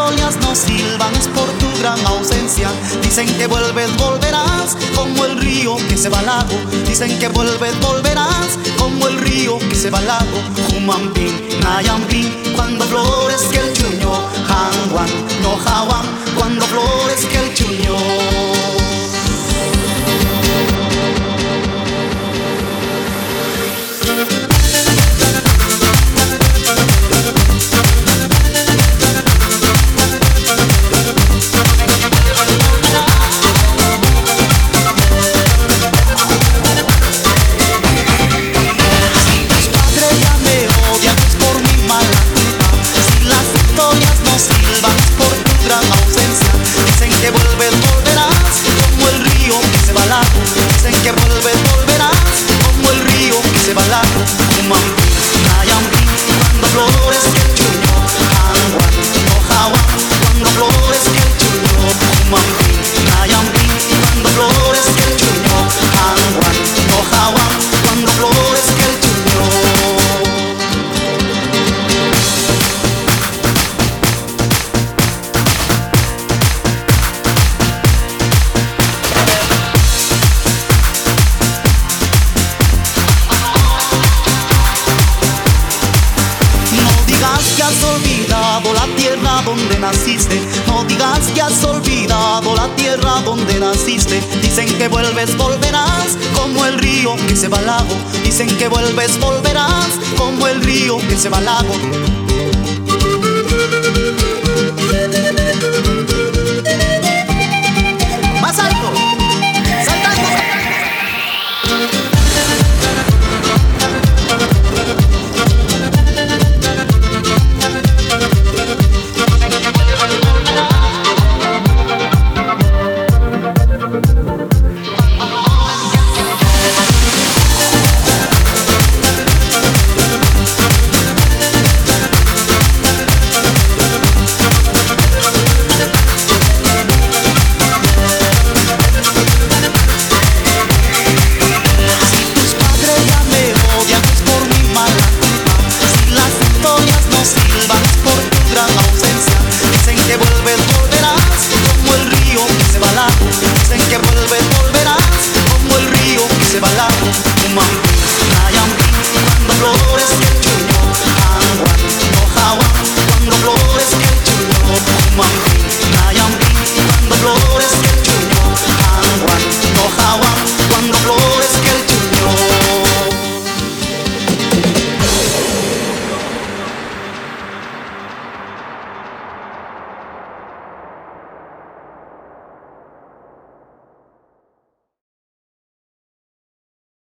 historias no silban es por tu gran ausencia. Dicen que vuelves, volverás como el río que se va al lago. Dicen que vuelves, volverás como el río que se va al lago. Humampín, Nayampín, cuando florezca el chuño. Hanguan, no jawan, cuando florezca el chuño. Donde naciste, no digas que has olvidado la tierra donde naciste. Dicen que vuelves, volverás como el río que se va al lago. Dicen que vuelves, volverás como el río que se va al lago.